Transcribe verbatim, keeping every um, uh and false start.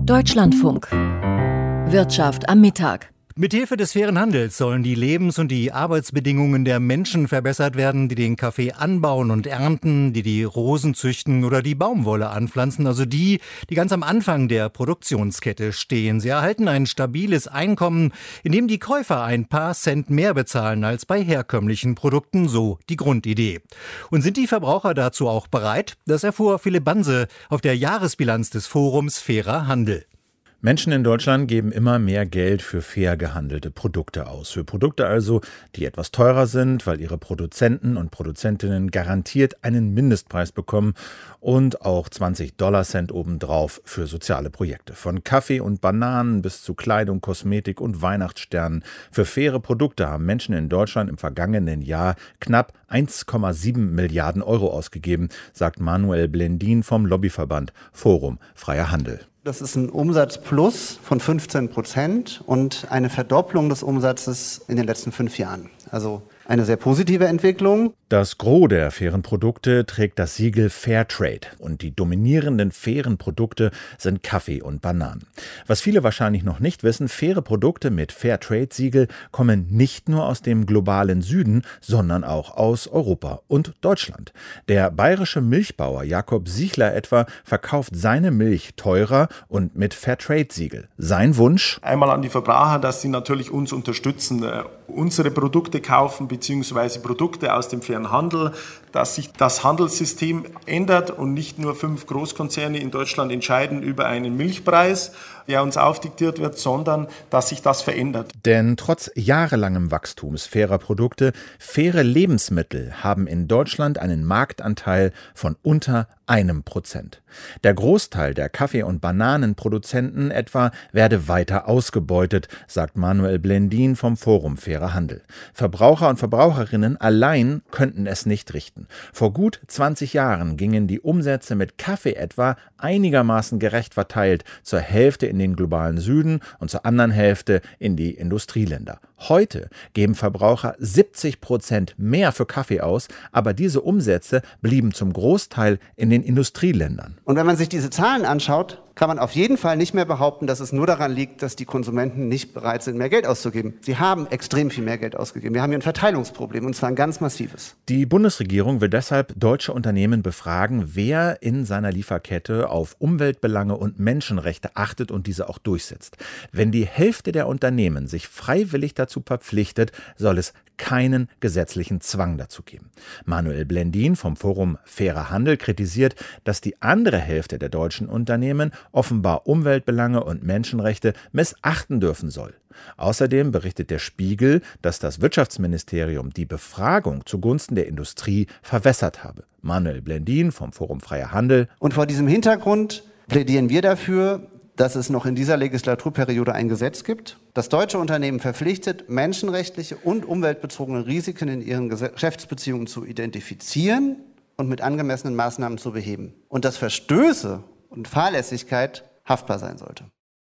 Deutschlandfunk. Wirtschaft am Mittag. Mithilfe des fairen Handels sollen die Lebens- und die Arbeitsbedingungen der Menschen verbessert werden, die den Kaffee anbauen und ernten, die die Rosen züchten oder die Baumwolle anpflanzen, also die, die ganz am Anfang der Produktionskette stehen. Sie erhalten ein stabiles Einkommen, in dem die Käufer ein paar Cent mehr bezahlen als bei herkömmlichen Produkten, so die Grundidee. Und sind die Verbraucher dazu auch bereit? Das erfuhr Philipp Banse auf der Jahresbilanz des Forums Fairer Handel. Menschen in Deutschland geben immer mehr Geld für fair gehandelte Produkte aus. Für Produkte also, die etwas teurer sind, weil ihre Produzenten und Produzentinnen garantiert einen Mindestpreis bekommen und auch zwanzig Dollar Cent obendrauf für soziale Projekte. Von Kaffee und Bananen bis zu Kleidung, Kosmetik und Weihnachtssternen. Für faire Produkte haben Menschen in Deutschland im vergangenen Jahr knapp eins Komma sieben Milliarden Euro ausgegeben, sagt Manuel Blendin vom Lobbyverband Forum Freier Handel. Das ist ein Umsatzplus von fünfzehn Prozent und eine Verdopplung des Umsatzes in den letzten fünf Jahren. Also eine sehr positive Entwicklung. Das Gros der fairen Produkte trägt das Siegel Fairtrade und die dominierenden fairen Produkte sind Kaffee und Bananen. Was viele wahrscheinlich noch nicht wissen, faire Produkte mit Fairtrade-Siegel kommen nicht nur aus dem globalen Süden, sondern auch aus Europa und Deutschland. Der bayerische Milchbauer Jakob Sichler etwa verkauft seine Milch teurer und mit Fairtrade-Siegel. Sein Wunsch? Einmal an die Verbraucher, dass sie natürlich uns unterstützen, äh, unsere Produkte kaufen bzw. Produkte aus dem fairen Handel, dass sich das Handelssystem ändert und nicht nur fünf Großkonzerne in Deutschland entscheiden über einen Milchpreis, der uns aufdiktiert wird, sondern dass sich das verändert. Denn trotz jahrelangem Wachstums fairer Produkte, faire Lebensmittel haben in Deutschland einen Marktanteil von unter einem Prozent. Der Großteil der Kaffee- und Bananenproduzenten etwa werde weiter ausgebeutet, sagt Manuel Blendin vom Forum Fairer Handel. Verbraucher und Verbraucherinnen allein könnten es nicht richten. Vor gut zwanzig Jahren gingen die Umsätze mit Kaffee etwa einigermaßen gerecht verteilt zur Hälfte in den globalen Süden und zur anderen Hälfte in die Industrieländer. Heute geben Verbraucher siebzig Prozent mehr für Kaffee aus, aber diese Umsätze blieben zum Großteil in den Industrieländern. Und wenn man sich diese Zahlen anschaut, kann man auf jeden Fall nicht mehr behaupten, dass es nur daran liegt, dass die Konsumenten nicht bereit sind, mehr Geld auszugeben. Sie haben extrem viel mehr Geld ausgegeben. Wir haben hier ein Verteilungsproblem, und zwar ein ganz massives. Die Bundesregierung will deshalb deutsche Unternehmen befragen, wer in seiner Lieferkette auf Umweltbelange und Menschenrechte achtet und diese auch durchsetzt. Wenn die Hälfte der Unternehmen sich freiwillig dazu verpflichtet, soll es keinen gesetzlichen Zwang dazu geben. Manuel Blendin vom Forum Fairer Handel kritisiert, dass die andere Hälfte der deutschen Unternehmen offenbar Umweltbelange und Menschenrechte missachten dürfen soll. Außerdem berichtet der Spiegel, dass das Wirtschaftsministerium die Befragung zugunsten der Industrie verwässert habe. Manuel Blendin vom Forum Freier Handel. Und vor diesem Hintergrund plädieren wir dafür, dass es noch in dieser Legislaturperiode ein Gesetz gibt, das deutsche Unternehmen verpflichtet, menschenrechtliche und umweltbezogene Risiken in ihren Geschäftsbeziehungen zu identifizieren und mit angemessenen Maßnahmen zu beheben. Und dass Verstöße und Fahrlässigkeit haftbar sein sollte.